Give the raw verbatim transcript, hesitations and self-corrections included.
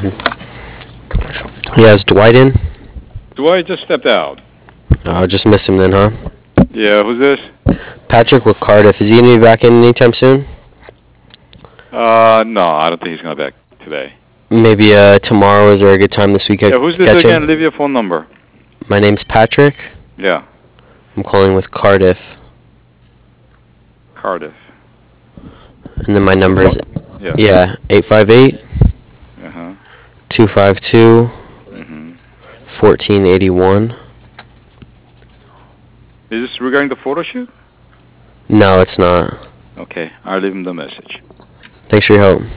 Yeah, is Dwight in? Dwight just stepped out. Oh, just missed him then, huh? Yeah, who's this? Patrick with Cardiff. Is he gonna be back in anytime soon? Uh, no, I don't think he's gonna be back today. Maybe uh, tomorrow. Is there a good time this week I Yeah, who's could this catch again? him? Leave your phone number. My name's Patrick. Yeah, I'm calling with Cardiff. Cardiff. And then my number is, Yeah. yeah, eight five eight, Uh-huh. two five two, Mm-hmm. fourteen eighty-one. Is this regarding the photo shoot? No, it's not. Okay, I'll leave him the message. Thanks for your help.